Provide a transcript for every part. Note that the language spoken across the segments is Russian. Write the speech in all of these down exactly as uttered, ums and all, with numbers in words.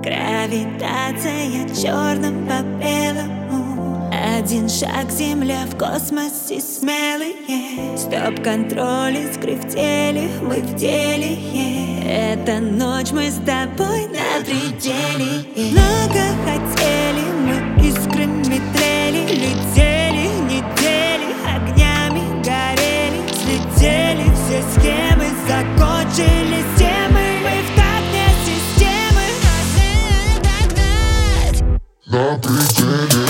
Гравитация черным по белому. Один шаг, земля в космосе смелые. Стоп-контроль, искры в теле, мы в деле. Эта ночь, мы с тобой на пределе. Много хотели, мы искрами трели. Летели недели, огнями горели. Слетели все схемы, закончились темы. Мы в такт системы. На пределе.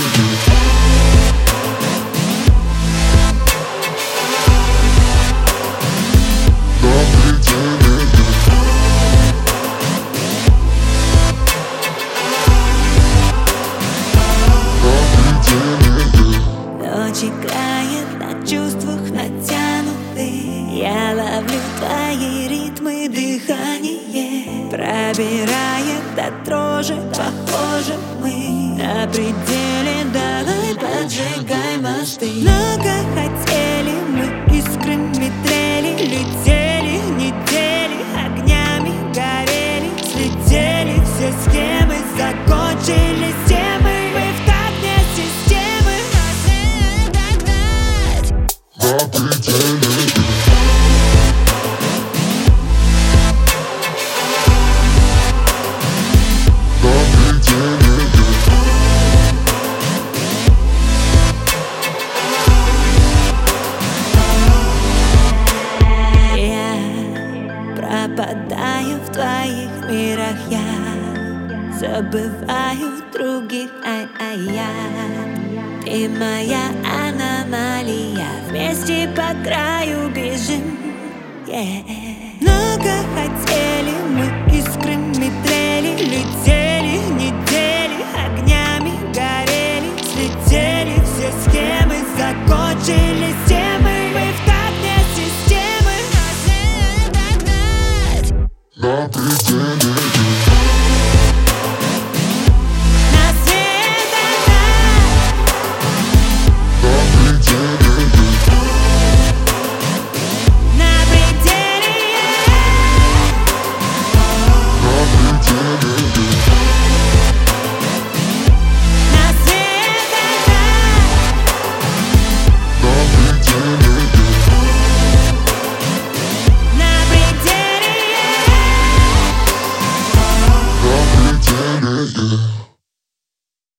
Ночь играет на чувствах натянутых. Я ловлю твои ритмы, дыхание пробирает до дрожи. Похоже, мы на пределе. Давай поджигай мосты. Много хотели, мы искрами трели. Летели недели, огнями горели. Слетели все схемы, закончились темы. Мы в такт системы. На пределе. Пропадаю в твоих мирах я, забываю других, ай-ай-я. Ты моя аномалия, вместе по краю бежим, yeah. Много хотели, мы искрами трели. Летели недели, огнями горели. Слетели все схемы, закончились темы. Мы в такт системы. На пределе.